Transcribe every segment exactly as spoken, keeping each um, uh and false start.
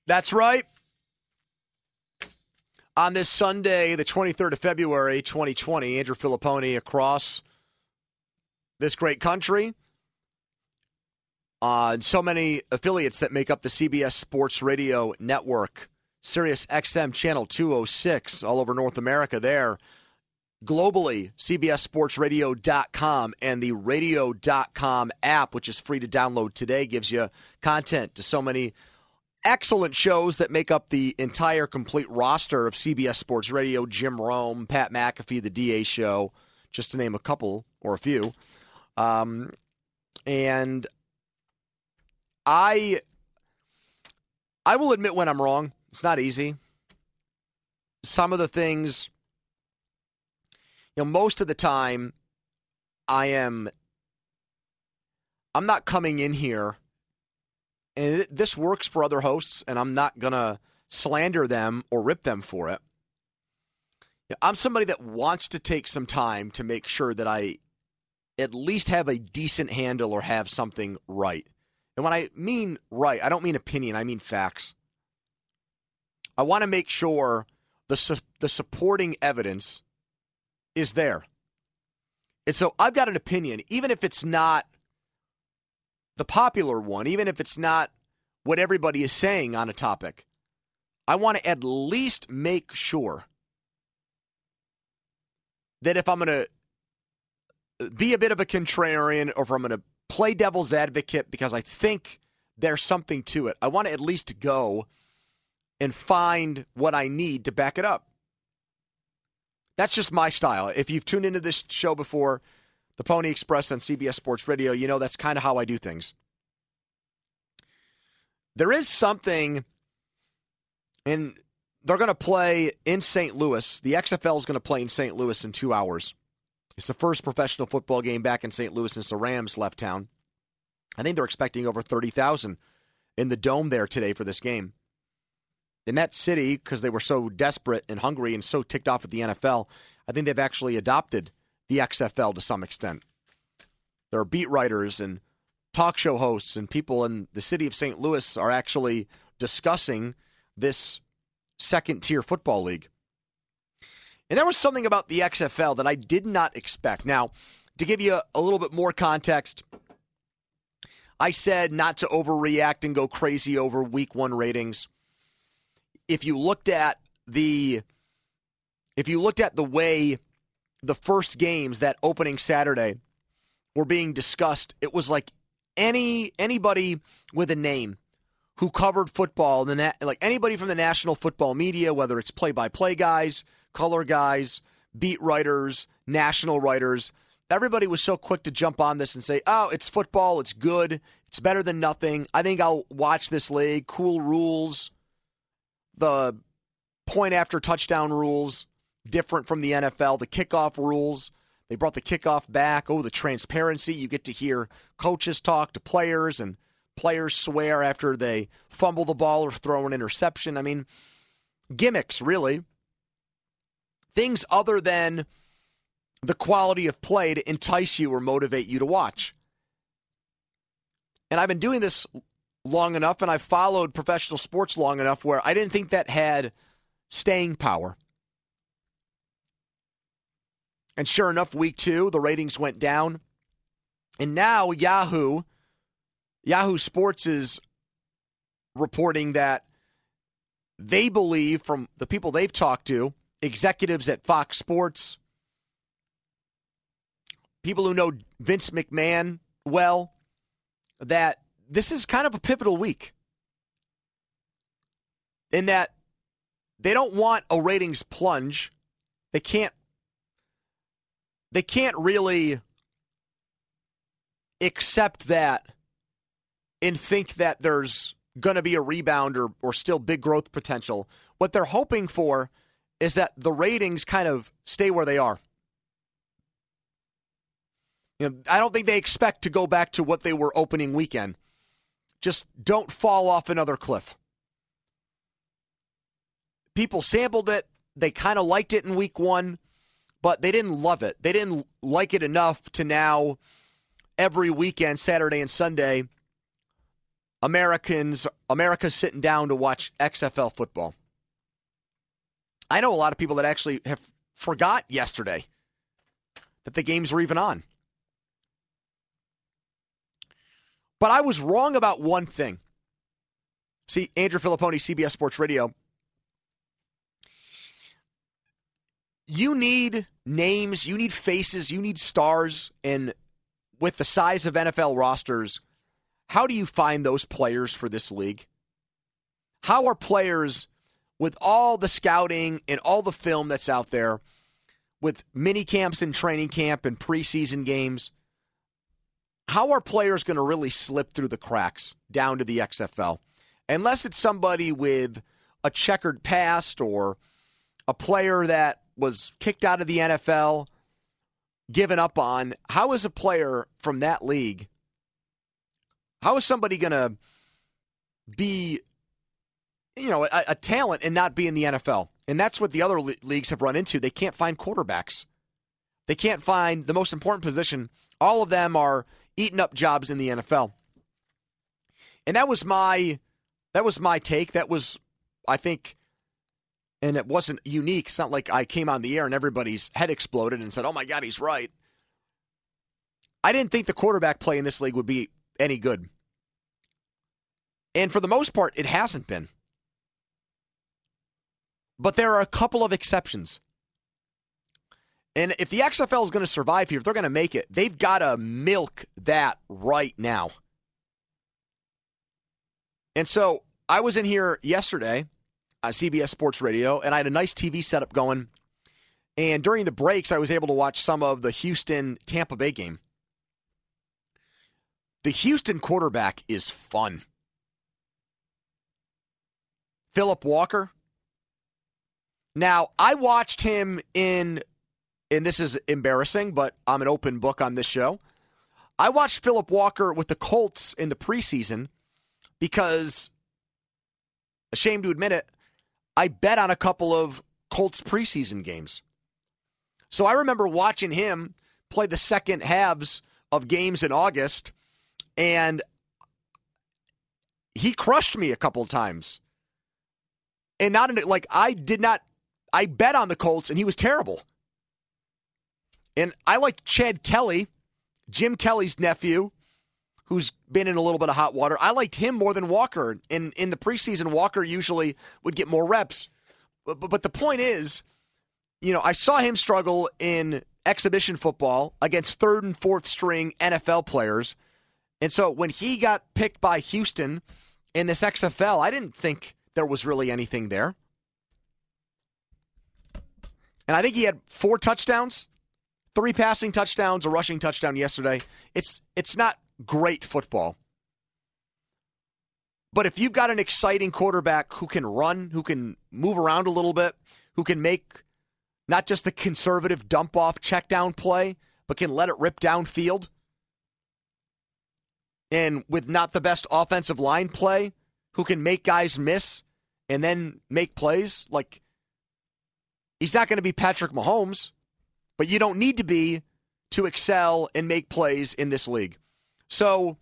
That's right. On this Sunday, the twenty-third of February, twenty twenty, Andrew Filipponi across this great country on so many affiliates that make up the C B S Sports Radio Network, Sirius X M Channel two oh six, all over North America there. Globally, C B S Sports Radio dot com and the radio dot com app, which is free to download today, gives you content to so many excellent shows that make up the entire complete roster of C B S Sports Radio. Jim Rome, Pat McAfee, The D A Show, just to name a couple or a few. Um, and I, I will admit when I'm wrong. It's not easy. Some of the things, you know, most of the time, I am, I'm not coming in here, and this works for other hosts, and I'm not going to slander them or rip them for it. I'm somebody that wants to take some time to make sure that I at least have a decent handle or have something right. And when I mean right, I don't mean opinion, I mean facts. I want to make sure the su- the supporting evidence is there. And so I've got an opinion, even if it's not the popular one, even if it's not what everybody is saying on a topic. I want to at least make sure that if I'm going to be a bit of a contrarian or if I'm going to play devil's advocate because I think there's something to it, I want to at least go and find what I need to back it up. That's just my style. If you've tuned into this show before, the Pony Express on C B S Sports Radio, you know that's kind of how I do things. There is something, and they're going to play in Saint Louis. The X F L is going to play in Saint Louis in two hours. It's the first professional football game back in Saint Louis since the Rams left town. I think they're expecting over thirty thousand in the Dome there today for this game. In that city, because they were so desperate and hungry and so ticked off at the N F L, I think they've actually adopted the X F L to some extent. There are beat writers and talk show hosts and people in the city of Saint Louis are actually discussing this second-tier football league. And there was something about the X F L that I did not expect. Now, to give you a, a little bit more context, I said not to overreact and go crazy over week one ratings. If you looked at the if you looked at the way the first games that opening Saturday were being discussed, it was like any anybody with a name who covered football, the na- like anybody from the national football media, whether it's play-by-play guys, color guys, beat writers, national writers, everybody was so quick to jump on this and say, oh, it's football, it's good, it's better than nothing. I think I'll watch this league, cool rules. The point after touchdown rules, different from the N F L. The kickoff rules, they brought the kickoff back. Oh, the transparency. You get to hear coaches talk to players and players swear after they fumble the ball or throw an interception. I mean, gimmicks, really. Things other than the quality of play to entice you or motivate you to watch. And I've been doing this long enough, and I've followed professional sports long enough where I didn't think that had staying power. And sure enough, week two, the ratings went down. And now Yahoo, Yahoo Sports is reporting that they believe, from the people they've talked to, executives at Fox Sports, people who know Vince McMahon well, that this is kind of a pivotal week. In that they don't want a ratings plunge. They can't They can't really accept that and think that there's going to be a rebound or, or still big growth potential. What they're hoping for is that the ratings kind of stay where they are. You know, I don't think they expect to go back to what they were opening weekend. Just don't fall off another cliff. People sampled it. They kind of liked it in week one. But they didn't love it. They didn't like it enough to now, every weekend, Saturday and Sunday, Americans, America's sitting down to watch X F L football. I know a lot of people that actually have forgot yesterday that the games were even on. But I was wrong about one thing. See, Andrew Filipponi, C B S Sports Radio. You need names, you need faces, you need stars, and with the size of N F L rosters, how do you find those players for this league? How are players, with all the scouting and all the film that's out there, with mini camps and training camp and preseason games, how are players going to really slip through the cracks down to the X F L? Unless it's somebody with a checkered past or a player that was kicked out of the N F L, given up on, how is a player from that league, how is somebody going to be, you know, a, a talent and not be in the N F L? And that's what the other le- leagues have run into. They can't find quarterbacks. They can't find the most important position. All of them are eating up jobs in the N F L. And that was my that was my take. That was, I think, and it wasn't unique. It's not like I came on the air and everybody's head exploded and said, oh my God, he's right. I didn't think the quarterback play in this league would be any good. And for the most part, it hasn't been. But there are a couple of exceptions. And if the X F L is going to survive here, if they're going to make it, they've got to milk that right now. And so I was in here yesterday on C B S Sports Radio, and I had a nice T V setup going. And during the breaks, I was able to watch some of the Houston-Tampa Bay game. The Houston quarterback is fun. Philip Walker. Now, I watched him in, and this is embarrassing, but I'm an open book on this show. I watched Philip Walker with the Colts in the preseason because, ashamed to admit it, I bet on a couple of Colts preseason games. So I remember watching him play the second halves of games in August, and he crushed me a couple of times. And not in, like, I did not, I bet on the Colts, and he was terrible. And I liked Chad Kelly, Jim Kelly's nephew, who's been in a little bit of hot water. I liked him more than Walker. In in the preseason, Walker usually would get more reps. But, but, but the point is, you know, I saw him struggle in exhibition football against third and fourth string N F L players. And so when he got picked by Houston in this X F L, I didn't think there was really anything there. And I think he had four touchdowns, three passing touchdowns, a rushing touchdown yesterday. It's it's not great football. But if you've got an exciting quarterback who can run, who can move around a little bit, who can make not just the conservative dump-off check-down play, but can let it rip downfield, and with not the best offensive line play, who can make guys miss and then make plays, like, he's not going to be Patrick Mahomes, but you don't need to be to excel and make plays in this league. So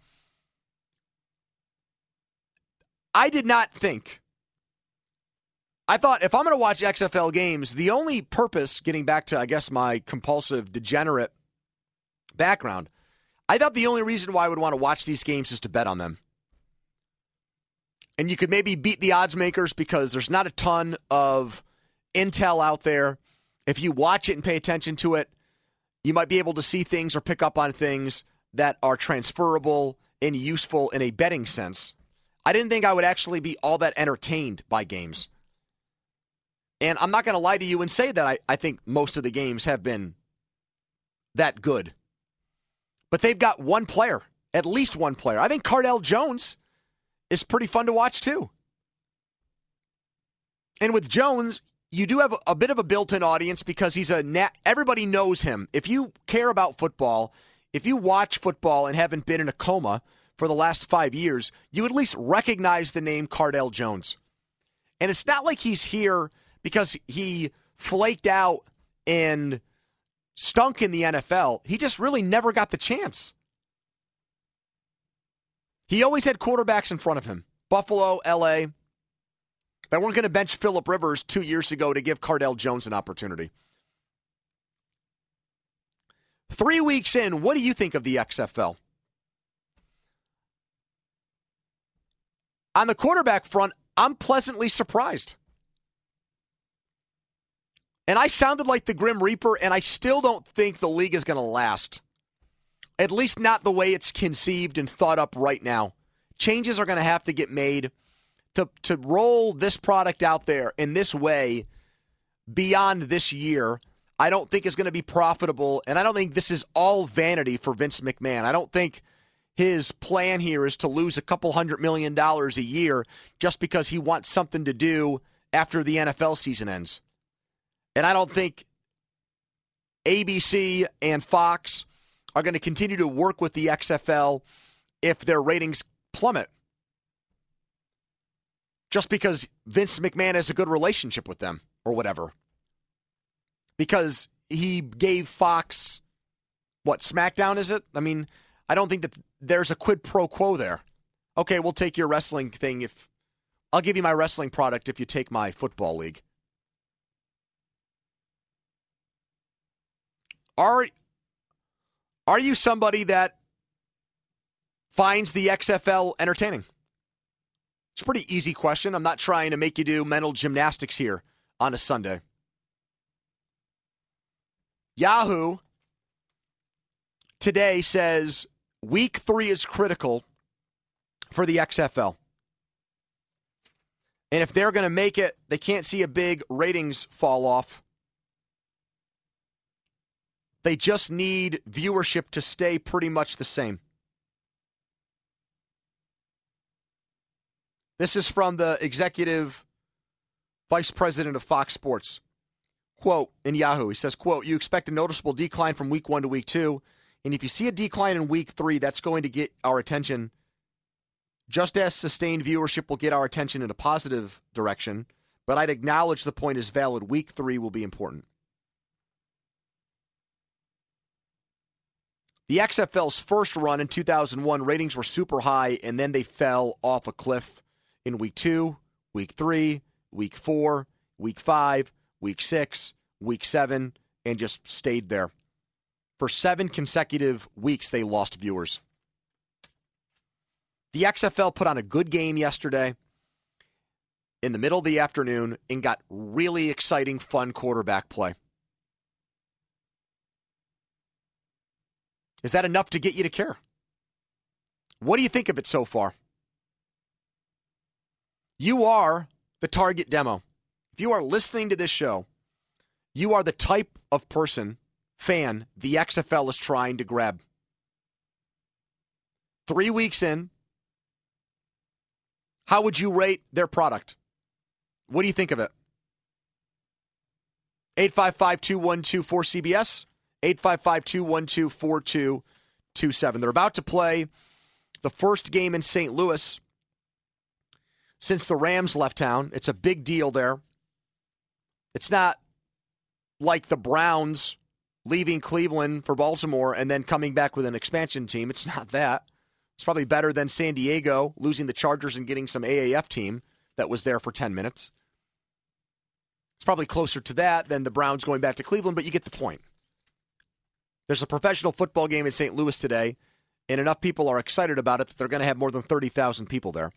I did not think, I thought if I'm going to watch X F L games, the only purpose, getting back to, I guess, my compulsive, degenerate background, I thought the only reason why I would want to watch these games is to bet on them. And you could maybe beat the odds makers because there's not a ton of intel out there. If you watch it and pay attention to it, you might be able to see things or pick up on things that are transferable and useful in a betting sense. I didn't think I would actually be all that entertained by games. And I'm not going to lie to you and say that I, I think most of the games have been that good. But they've got one player, at least one player. I think Cardale Jones is pretty fun to watch too. And with Jones, you do have a, a bit of a built-in audience because he's a nat- everybody knows him. If you care about football, if you watch football and haven't been in a coma for the last five years, you at least recognize the name Cardale Jones. And it's not like he's here because he flaked out and stunk in the N F L. He just really never got the chance. He always had quarterbacks in front of him. Buffalo, L A. They weren't going to bench Phillip Rivers two years ago to give Cardale Jones an opportunity. Three weeks in, what do you think of the X F L? On the quarterback front, I'm pleasantly surprised. And I sounded like the Grim Reaper, and I still don't think the league is going to last. At least not the way it's conceived and thought up right now. Changes are going to have to get made to, to roll this product out there in this way beyond this year. I don't think is going to be profitable, and I don't think this is all vanity for Vince McMahon. I don't think his plan here is to lose a couple hundred million dollars a year just because he wants something to do after the N F L season ends. And I don't think A B C and Fox are going to continue to work with the X F L if their ratings plummet. Just because Vince McMahon has a good relationship with them or whatever. Because he gave Fox, what, SmackDown is it? I mean, I don't think that there's a quid pro quo there. Okay, we'll take your wrestling thing if, I'll give you my wrestling product if you take my football league. Are, are you somebody that finds the X F L entertaining? It's a pretty easy question. I'm not trying to make you do mental gymnastics here on a Sunday. Yahoo today says week three is critical for the X F L. And if they're going to make it, they can't see a big ratings fall off. They just need viewership to stay pretty much the same. This is from the executive vice president of Fox Sports. Quote, in Yahoo, he says, quote, you expect a noticeable decline from week one to week two. And if you see a decline in week three, that's going to get our attention. Just as sustained viewership will get our attention in a positive direction. But I'd acknowledge the point is valid. Week three will be important. The X F L's first run in two thousand one, ratings were super high, and then they fell off a cliff in week two, week three, week four, week five, week six, week seven, and just stayed there. For seven consecutive weeks, they lost viewers. The X F L put on a good game yesterday in the middle of the afternoon and got really exciting, fun quarterback play. Is that enough to get you to care? What do you think of it so far? You are the target demo. If you are listening to this show, you are the type of person, fan, the X F L is trying to grab. Three weeks in, how would you rate their product? What do you think of it? eight five five, two one two, four C B S, eight five five, two one two, four two two seven. They're about to play the first game in Saint Louis since the Rams left town. It's a big deal there. It's not like the Browns leaving Cleveland for Baltimore and then coming back with an expansion team. It's not that. It's probably better than San Diego losing the Chargers and getting some A A F team that was there for ten minutes. It's probably closer to that than the Browns going back to Cleveland, but you get the point. There's a professional football game in Saint Louis today, and enough people are excited about it that they're going to have more than thirty thousand people there.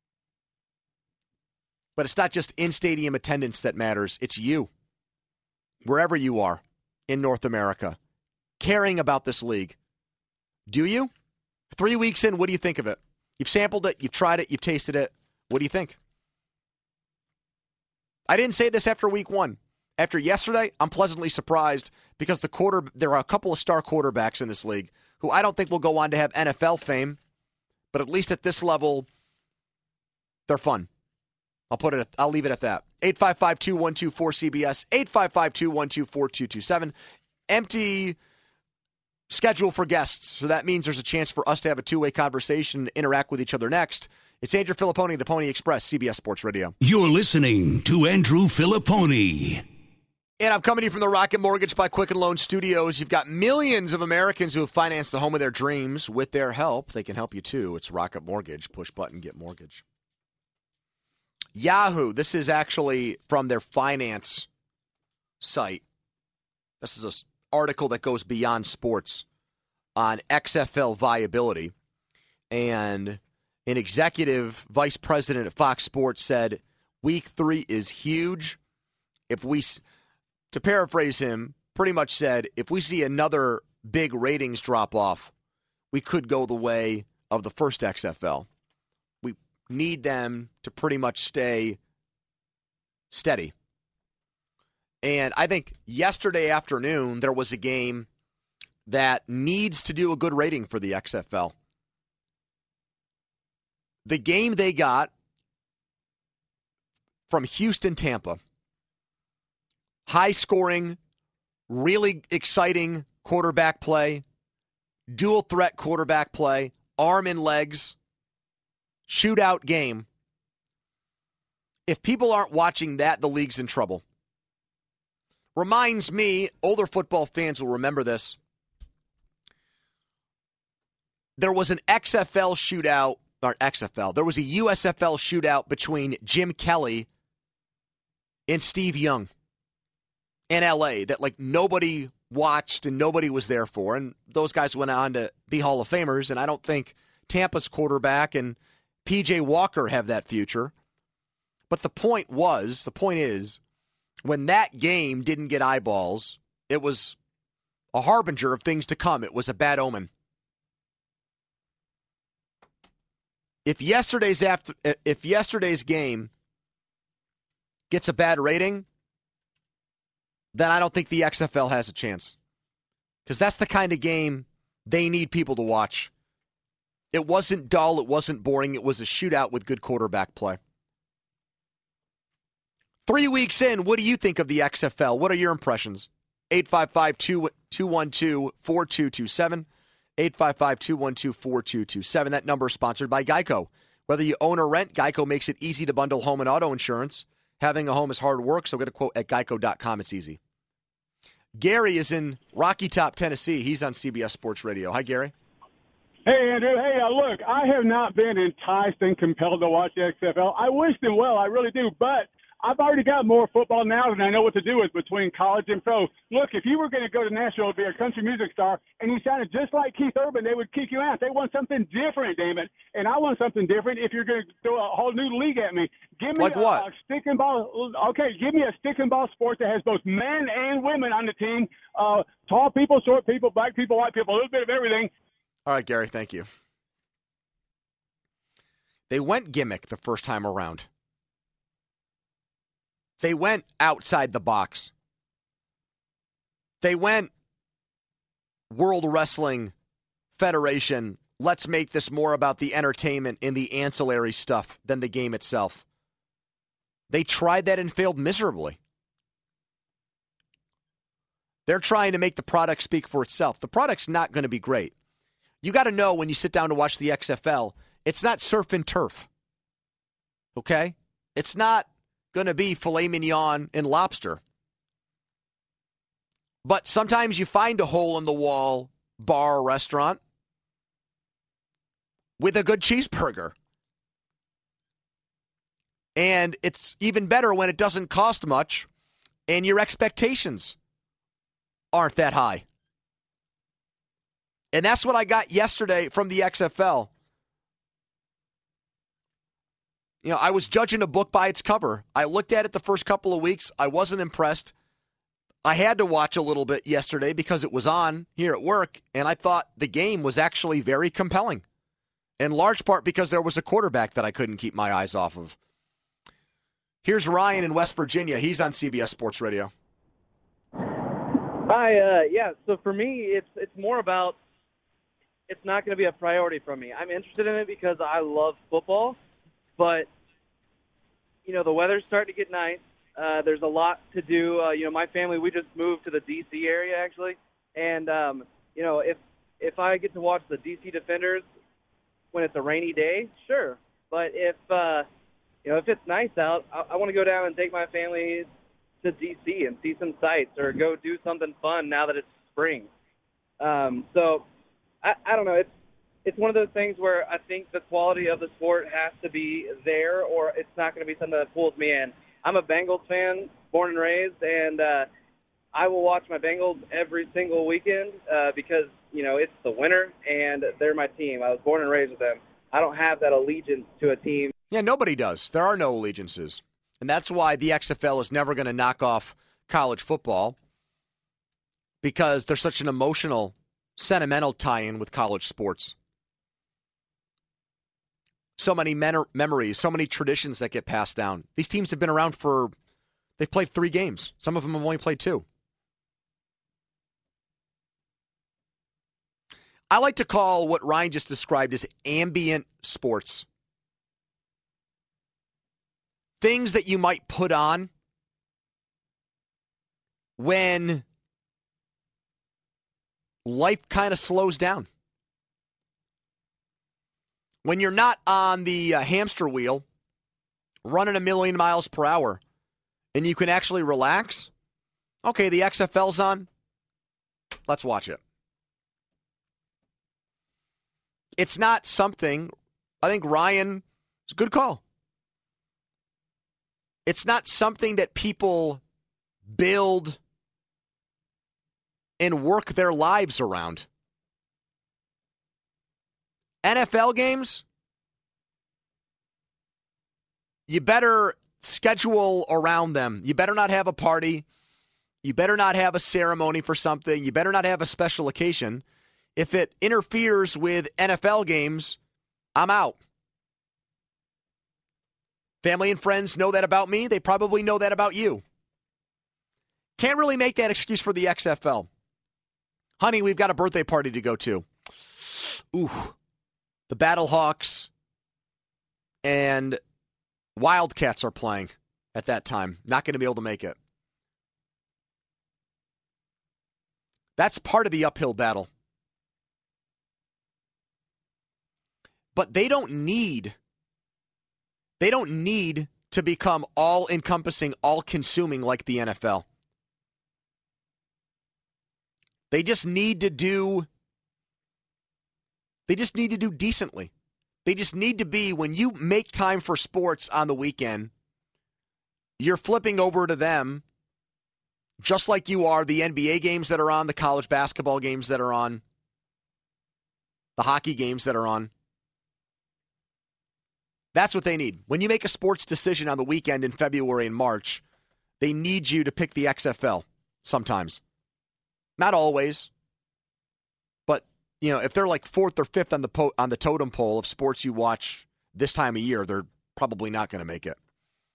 But it's not just in-stadium attendance that matters. It's you, wherever you are in North America, caring about this league. Do you? Three weeks in, what do you think of it? You've sampled it, you've tried it, you've tasted it. What do you think? I didn't say this after week one. After yesterday, I'm pleasantly surprised because the quarter there are a couple of star quarterbacks in this league who I don't think will go on to have N F L fame, but at least at this level, they're fun. I'll put it. At, I'll leave it at that. eight five five, two one two, four C B S, eight five five, two one two, four two two seven. Empty schedule for guests, so that means there's a chance for us to have a two-way conversation, interact with each other next. It's Andrew Filipponi, the Pony Express, C B S Sports Radio. You're listening to Andrew Filipponi. And I'm coming to you from the Rocket Mortgage by Quicken Loan Studios. You've got millions of Americans who have financed the home of their dreams. With their help, they can help you too. It's Rocket Mortgage. Push button, get mortgage. Yahoo. This is actually from their finance site. This is an article that goes beyond sports on X F L viability. And an executive vice president at Fox Sports said, week three is huge. If we... To paraphrase him, pretty much said, if we see another big ratings drop-off, we could go the way of the first X F L. We need them to pretty much stay steady. And I think yesterday afternoon there was a game that needs to do a good rating for the X F L. The game they got from Houston-Tampa. High-scoring, really exciting quarterback play, dual-threat quarterback play, arm and legs, shootout game. If people aren't watching that, the league's in trouble. Reminds me, older football fans will remember this. There was an X F L shootout, or X F L, there was a U S F L shootout between Jim Kelly and Steve Young in L A that like nobody watched and nobody was there for. And those guys went on to be Hall of Famers, and I don't think Tampa's quarterback and P J Walker have that future. But the point was, the point is, when that game didn't get eyeballs, it was a harbinger of things to come. It was a bad omen. If yesterday's after, if yesterday's game gets a bad rating, then I don't think the X F L has a chance. Because that's the kind of game they need people to watch. It wasn't dull. It wasn't boring. It was a shootout with good quarterback play. Three weeks in, what do you think of the X F L? What are your impressions? eight five five, two one two, four two two seven. eight five five, two one two, four two two seven. That number is sponsored by Geico. Whether you own or rent, Geico makes it easy to bundle home and auto insurance. Having a home is hard work, so get a quote at geico dot com. It's easy. Gary is in Rocky Top, Tennessee. He's on C B S Sports Radio. Hi, Gary. Hey, Andrew. Hey, uh, look, I have not been enticed and compelled to watch the X F L. I wish them well. I really do. But I've already got more football now than I know what to do with between college and pro. Look, if you were going to go to Nashville to be a country music star and you sounded just like Keith Urban, they would kick you out. They want something different, damn it. And I want something different if you're going to throw a whole new league at me. Give me like a, what? a stick and ball. Okay, give me a stick and ball sport that has both men and women on the team. Uh, tall people, short people, black people, white people, a little bit of everything. All right, Gary, thank you. They went gimmick the first time around. They went outside the box. They went World Wrestling Federation, let's make this more about the entertainment and the ancillary stuff than the game itself. They tried that and failed miserably. They're trying to make the product speak for itself. The product's not going to be great. You got to know when you sit down to watch the X F L, it's not surf and turf. Okay? It's not going to be filet mignon and lobster. But sometimes you find a hole-in-the-wall bar or restaurant with a good cheeseburger. And it's even better when it doesn't cost much and your expectations aren't that high. And that's what I got yesterday from the X F L. You know, I was judging a book by its cover. I looked at it the first couple of weeks. I wasn't impressed. I had to watch a little bit yesterday because it was on here at work, and I thought the game was actually very compelling, in large part because there was a quarterback that I couldn't keep my eyes off of. Here's Ryan in West Virginia. He's on C B S Sports Radio. Hi, uh, yeah, so for me, it's it's more about it's not going to be a priority for me. I'm interested in it because I love football. But, you know, the weather's starting to get nice. Uh, there's a lot to do. Uh, you know, my family, we just moved to the D C area, actually. And, um, you know, if if I get to watch the D C Defenders when it's a rainy day, sure. But if, uh, you know, if it's nice out, I, I want to go down and take my family to D C and see some sights or go do something fun now that it's spring. Um, so I, I don't know. It's it's one of those things where I think the quality of the sport has to be there, or it's not going to be something that pulls me in. I'm a Bengals fan, born and raised, and uh, I will watch my Bengals every single weekend uh, because, you know, it's the winter and they're my team. I was born and raised with them. I don't have that allegiance to a team. Yeah, nobody does. There are no allegiances. And that's why the X F L is never going to knock off college football, because there's such an emotional, sentimental tie-in with college sports. So many men- memories, so many traditions that get passed down. These teams have been around for, they've played three games. Some of them have only played two. I like to call what Ryan just described as ambient sports. Things that you might put on when life kind of slows down. When you're not on the uh, hamster wheel running a million miles per hour and you can actually relax. Okay, the X F L's on. Let's watch it. It's not something, I think Ryan, it's a good call. It's not something that people build and work their lives around. N F L games, you better schedule around them. You better not have a party. You better not have a ceremony for something. You better not have a special occasion. If it interferes with N F L games, I'm out. Family and friends know that about me. They probably know that about you. Can't really make that excuse for the X F L. Honey, we've got a birthday party to go to. Ooh. The Battlehawks and Wildcats are playing at that time. Not going to be able to make it. That's part of the uphill battle. But they don't need, they don't need to become all-encompassing, all-consuming like the N F L. They just need to do They just need to do decently. They just need to be, when you make time for sports on the weekend, you're flipping over to them just like you are the N B A games that are on, the college basketball games that are on, the hockey games that are on. That's what they need. When you make a sports decision on the weekend in February and March, they need you to pick the X F L sometimes. Not always. You know, if they're like fourth or fifth on the po- on the totem pole of sports you watch this time of year, they're probably not going to make it.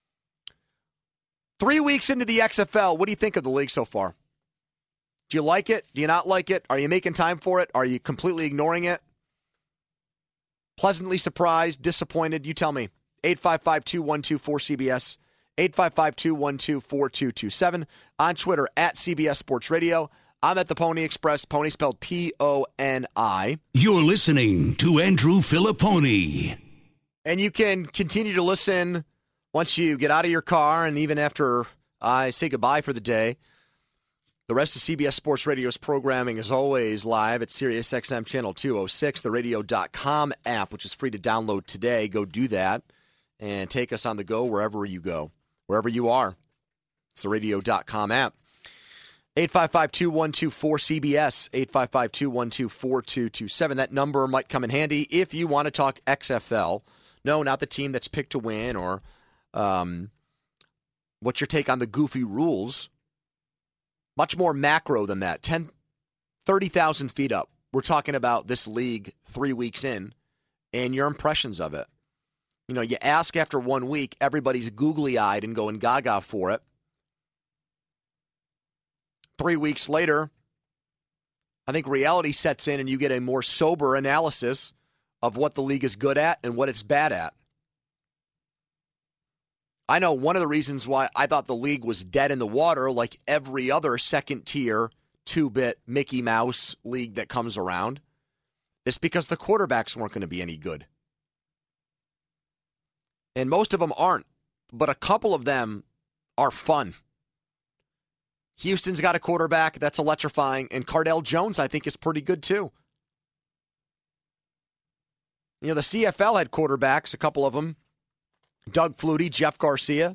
Three weeks into the X F L, what do you think of the league so far? Do you like it? Do you not like it? Are you making time for it? Are you completely ignoring it? Pleasantly surprised, disappointed? You tell me. eight five five, two one two, four C B S, eight five five, two one two, four two two seven, on Twitter at C B S Sports Radio. I'm at the Pony Express, Pony spelled P O N I. You're listening to Andrew Filipponi. And you can continue to listen once you get out of your car and even after I say goodbye for the day. The rest of C B S Sports Radio's programming is always live at SiriusXM Channel two oh six, the radio dot com app, which is free to download today. Go do that and take us on the go wherever you go, wherever you are. It's the radio dot com app. eight five five, two one two, four C B S, eight five five, two one two, four two two seven. That number might come in handy if you want to talk X F L. No, not the team that's picked to win or um, what's your take on the goofy rules. Much more macro than that. ten, thirty thousand feet up. We're talking about this league three weeks in and your impressions of it. You know, you ask after one week, everybody's googly-eyed and going gaga for it. Three weeks later, I think reality sets in and you get a more sober analysis of what the league is good at and what it's bad at. I know one of the reasons why I thought the league was dead in the water, like every other second-tier, two-bit Mickey Mouse league that comes around, is because the quarterbacks weren't going to be any good. And most of them aren't, but a couple of them are fun. Houston's got a quarterback that's electrifying, and Cardale Jones, I think, is pretty good too. You know, the C F L had quarterbacks, a couple of them. Doug Flutie, Jeff Garcia.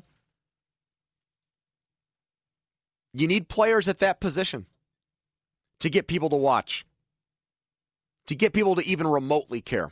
You need players at that position to get people to watch, to get people to even remotely care.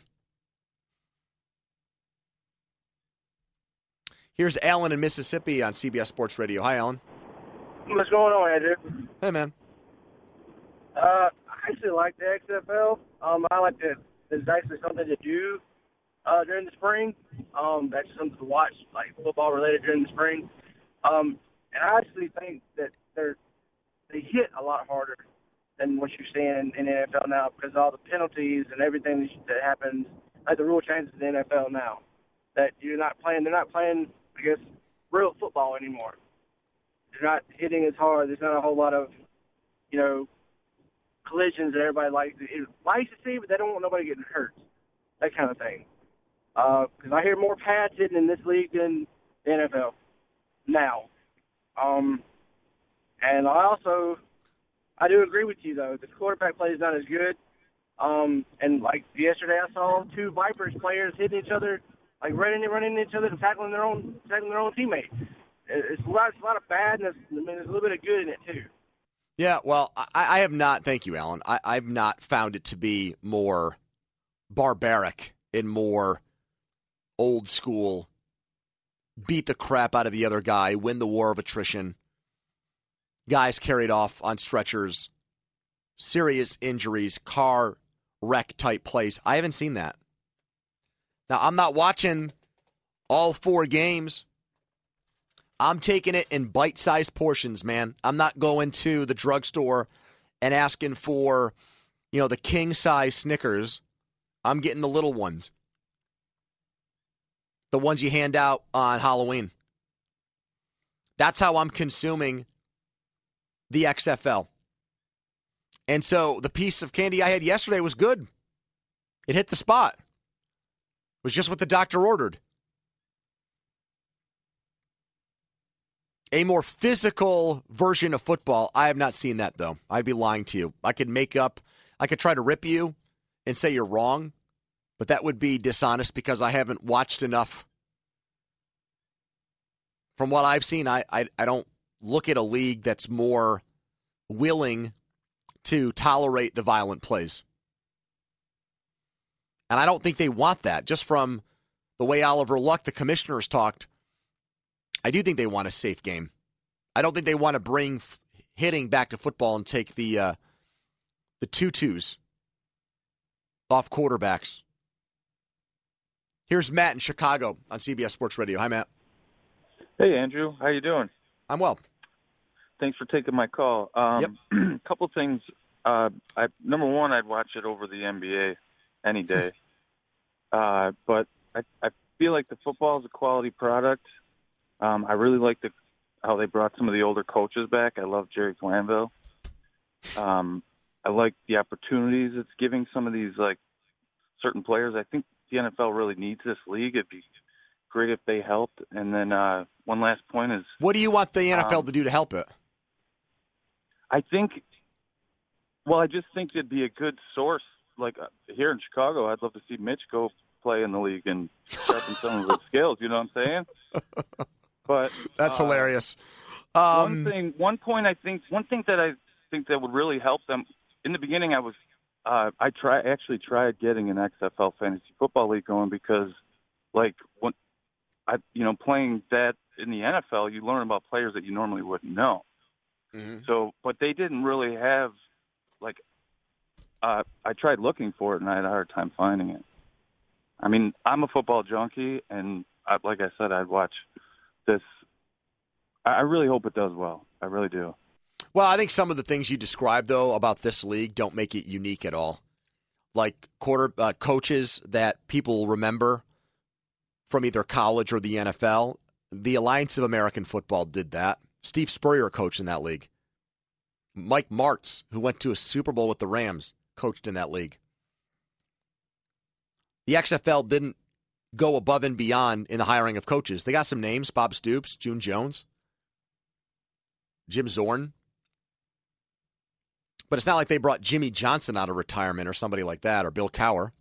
Here's Alan in Mississippi on C B S Sports Radio. Hi, Alan. What's going on, Andrew? Hey, man. Uh, I actually like the X F L. Um, I like that it's actually something to do uh, during the spring. Um, that's something to watch, like football related during the spring. Um, and I actually think that they're they hit a lot harder than what you're seeing in the N F L now because of all the penalties and everything that happens, like the rule changes in the N F L now. That you're not playing, they're not playing, I guess, real football anymore. They're not hitting as hard. There's not a whole lot of, you know, collisions that everybody likes, it likes to see, but they don't want nobody getting hurt. That kind of thing. Because uh, I hear more pads hitting in this league than the N F L now. Um, and I also, I do agree with you, though. The quarterback play is not as good. Um, and, like, yesterday I saw two Vipers players hitting each other, like running and running into each other and tackling their own tackling their own teammates. It's a lot, it's a lot of bad, and I mean, there's a little bit of good in it, too. Yeah, well, I, I have not, thank you, Alan, I, I've not found it to be more barbaric and more old school, beat the crap out of the other guy, win the war of attrition, guys carried off on stretchers, serious injuries, car wreck type plays. I haven't seen that. Now, I'm not watching all four games. I'm taking it in bite-sized portions, man. I'm not going to the drugstore and asking for, you know, the king-size Snickers. I'm getting the little ones. The ones you hand out on Halloween. That's how I'm consuming the X F L. And so the piece of candy I had yesterday was good. It hit the spot. It was just what the doctor ordered. A more physical version of football, I have not seen that, though. I'd be lying to you. I could make up, I could try to rip you and say you're wrong, but that would be dishonest because I haven't watched enough. From what I've seen, I, I, I don't look at a league that's more willing to tolerate the violent plays. And I don't think they want that. Just from the way Oliver Luck, the commissioner, has talked, I do think they want a safe game. I don't think they want to bring f- hitting back to football and take the uh, the tutus off quarterbacks. Here's Matt in Chicago on C B S Sports Radio. Hi, Matt. Hey, Andrew. How you doing? I'm well. Thanks for taking my call. Um, yep. A couple things. Uh, I, number one, I'd watch it over the N B A any day. uh, but I, I feel like the football is a quality product. Um, I really like the how they brought some of the older coaches back. I love Jerry Glanville. Um, I like the opportunities it's giving some of these like certain players. I think the N F L really needs this league. It'd be great if they helped. And then uh, one last point is, what do you want the N F L um, to do to help it? I think. Well, I just think it'd be a good source. Like uh, here in Chicago, I'd love to see Mitch go play in the league and sharpen some of his skills. You know what I'm saying? But that's uh, hilarious. Um, one thing, one point, I think, one thing that I think that would really help them. In the beginning, I was, uh, I try actually tried getting an X F L fantasy football league going because, like, when I, you know, playing that in the N F L, you learn about players that you normally wouldn't know. Mm-hmm. So, but they didn't really have, like, uh, I tried looking for it and I had a hard time finding it. I mean, I'm a football junkie, and I, like I said, I'd watch this. I really hope it does well. I really do. Well, I think some of the things you described, though, about this league don't make it unique at all. Like quarter uh, coaches that people remember from either college or the N F L. The Alliance of American Football did that. Steve Spurrier coached in that league. Mike Martz, who went to a Super Bowl with the Rams, coached in that league. The X F L didn't go above and beyond in the hiring of coaches. They got some names: Bob Stoops, June Jones, Jim Zorn. But it's not like they brought Jimmy Johnson out of retirement or somebody like that, or Bill Cowher.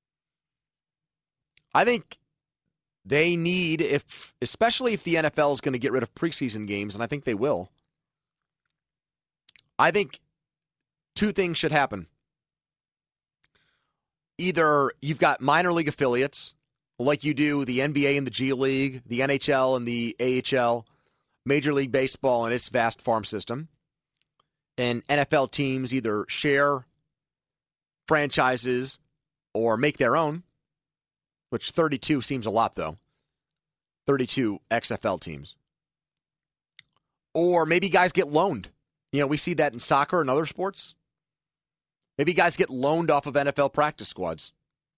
I think they need, if especially if the N F L is going to get rid of preseason games, and I think they will, I think two things should happen. Either you've got minor league affiliates, like you do the N B A and the G League, the N H L and the A H L, Major League Baseball and its vast farm system, and N F L teams either share franchises or make their own, which thirty-two seems a lot, though. thirty-two X F L teams. Or maybe guys get loaned. You know, we see that in soccer and other sports. Maybe guys get loaned off of N F L practice squads.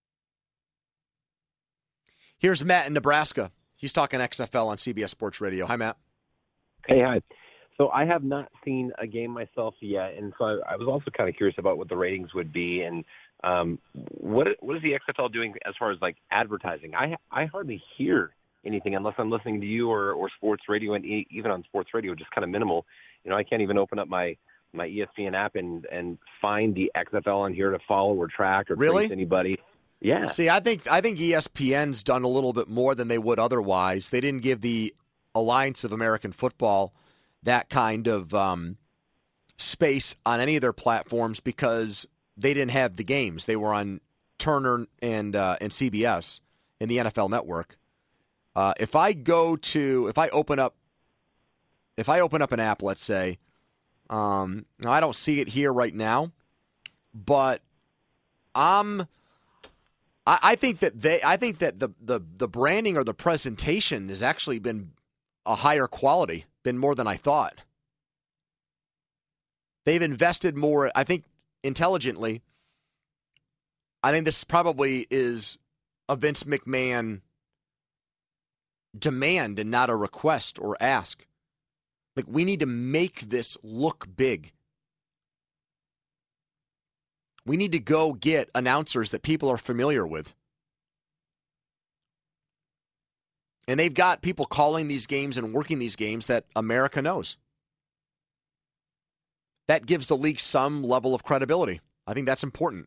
Here's Matt in Nebraska. He's talking X F L on C B S Sports Radio. Hi, Matt. Hey, hi. So I have not seen a game myself yet, and so I, I was also kind of curious about what the ratings would be, and um, what what is the X F L doing as far as like advertising? I I hardly hear anything unless I'm listening to you or, or sports radio, and e- even on sports radio, just kind of minimal. You know, I can't even open up my, my E S P N app and, and find the X F L on here to follow or track or really? trace anybody. Yeah. See, I think I think E S P N's done a little bit more than they would otherwise. They didn't give the Alliance of American Football that kind of um, space on any of their platforms because they didn't have the games. They were on Turner and uh, and C B S and the N F L Network. Uh, if I go to, if I open up, if I open up an app, let's say, um, now I don't see it here right now, but I'm, I, I think that they, I think that the, the the branding or the presentation has actually been a higher quality, been more than I thought. They've invested more, I think, intelligently. I think this probably is a Vince McMahon demand and not a request or ask. Like, we need to make this look big. We need to go get announcers that people are familiar with. And they've got people calling these games and working these games that America knows. That gives the league some level of credibility. I think that's important.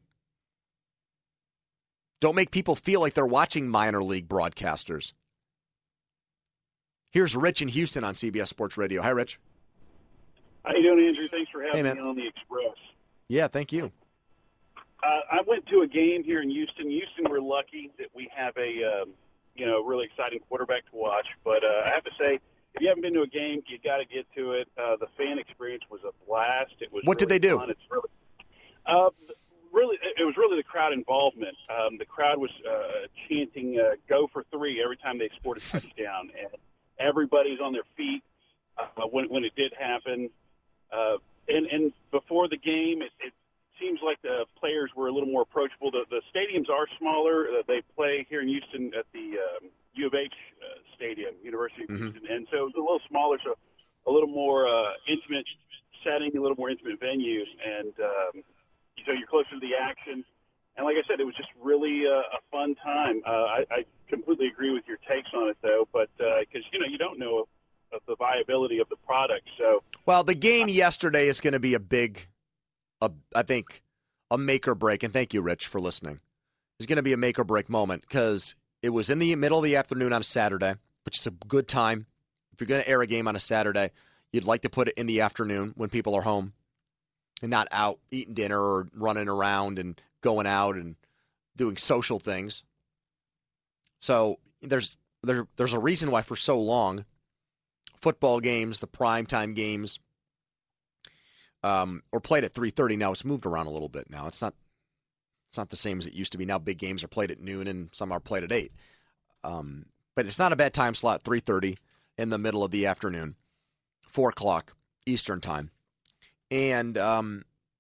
Don't make people feel like they're watching minor league broadcasters. Here's Rich in Houston on C B S Sports Radio. Hi, Rich. How you doing, Andrew? Thanks for having hey, me on the Express. Yeah, thank you. Uh, I went to a game here in Houston. Houston, we're lucky that we have a um, you know really exciting quarterback to watch. But uh, I have to say, if you haven't been to a game, you got to get to it. Uh, the fan experience was a blast. It was. What really did they do? Fun. It's really, uh, really, it was really the crowd involvement. Um, the crowd was uh, chanting uh, "Go for three" every time they scored a touchdown, and everybody's on their feet uh, when when it did happen. Uh, and, and before the game, it, it seems like the players were a little more approachable. The, the stadiums are smaller. Uh, they play here in Houston at the um, U of H uh, Stadium, University of Mm-hmm. Houston, and so it's a little smaller, so a little more uh, intimate setting, a little more intimate venue, and um, so you're closer to the action. And like I said, it was just really uh, a fun time. Uh, I, I completely agree with your takes on it, though, but because uh, you know you don't know of the viability of the product. So, well, the game yesterday is going to be a big, a, I think, a make or break. And thank you, Rich, for listening. It's going to be a make or break moment because it was in the middle of the afternoon on a Saturday, which is a good time. If you're going to air a game on a Saturday, you'd like to put it in the afternoon when people are home and not out eating dinner or running around and going out and doing social things. So there's there, there's a reason why for so long football games, the primetime games, um, were played at three thirty. Now it's moved around a little bit. Now it's not it's not the same as it used to be. Now big games are played at noon and some are played at eight. Um, but it's not a bad time slot, three thirty in the middle of the afternoon, four o'clock Eastern time. And um,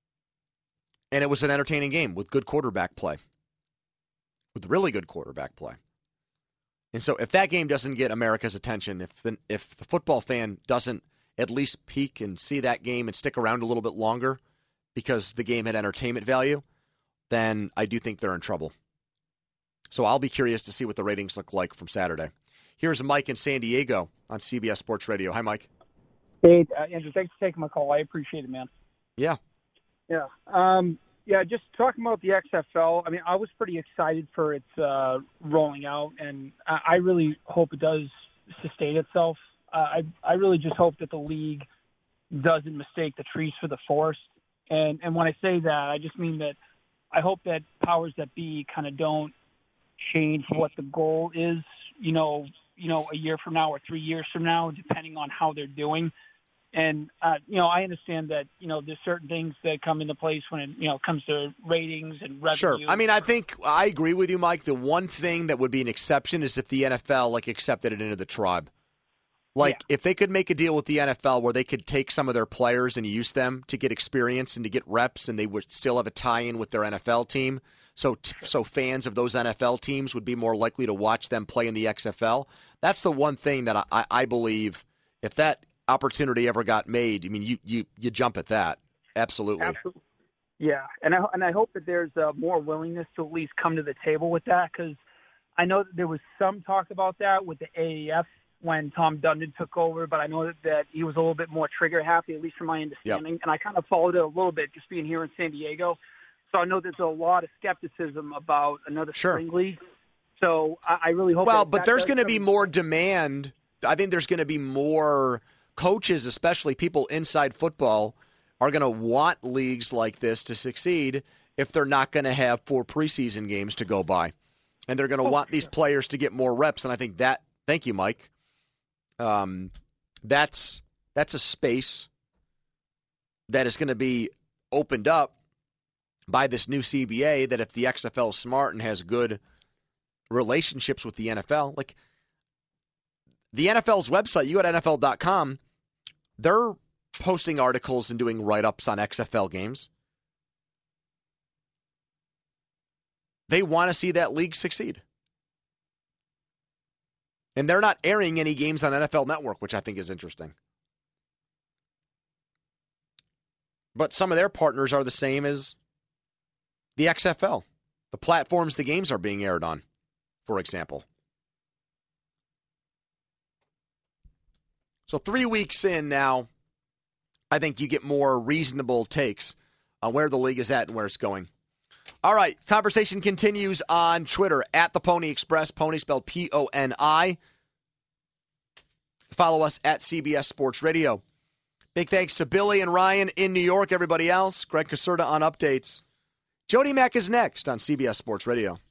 and it was an entertaining game with good quarterback play, with really good quarterback play. And so if that game doesn't get America's attention, if the, if the football fan doesn't at least peek and see that game and stick around a little bit longer because the game had entertainment value, then I do think they're in trouble. So I'll be curious to see what the ratings look like from Saturday. Here's Mike in San Diego on C B S Sports Radio. Hi, Mike. Hey, uh, Andrew, thanks for taking my call. I appreciate it, man. Yeah. Yeah. Um, yeah, just talking about the X F L, I mean, I was pretty excited for its uh, rolling out, and I, I really hope it does sustain itself. Uh, I, I really just hope that the league doesn't mistake the trees for the forest. And, and when I say that, I just mean that I hope that powers that be kind of don't change what the goal is, you know, you know, a year from now or three years from now, depending on how they're doing. And, uh, you know, I understand that, you know, there's certain things that come into place when it, you know, comes to ratings and revenue. Sure. I mean, I think I agree with you, Mike. The one thing that would be an exception is if the N F L, like, accepted it into the tribe. Like, yeah. If they could make a deal with the N F L where they could take some of their players and use them to get experience and to get reps, and they would still have a tie-in with their N F L team, so so fans of those N F L teams would be more likely to watch them play in the X F L. That's the one thing that I, I believe, if that opportunity ever got made, I mean, you, you, you jump at that. Absolutely. Absolutely. Yeah, and I, and I hope that there's uh, more willingness to at least come to the table with that, because I know that there was some talk about that with the A A F when Tom Dundon took over, but I know that, that he was a little bit more trigger-happy, at least from my understanding, yep. And I kind of followed it a little bit just being here in San Diego. So I know there's a lot of skepticism about another sure. spring league. So I, I really hope Well, that but that there's going to come... be more demand. I think there's going to be more coaches, especially people inside football, are going to want leagues like this to succeed if they're not going to have four preseason games to go by. And they're going to oh, want sure. these players to get more reps. And I think that, thank you, Mike, um, that's that's a space that is going to be opened up by this new C B A, that if the X F L is smart and has good relationships with the N F L, like the N F L's website, you go to N F L dot com, they're posting articles and doing write-ups on X F L games. They want to see that league succeed. And they're not airing any games on N F L Network, which I think is interesting. But some of their partners are the same as the X F L, the platforms the games are being aired on, for example. So three weeks in now, I think you get more reasonable takes on where the league is at and where it's going. All right, conversation continues on Twitter, at the Pony Express, Pony spelled P O N I. Follow us at C B S Sports Radio. Big thanks to Billy and Ryan in New York, everybody else. Greg Caserta on updates. Jody Mack is next on C B S Sports Radio.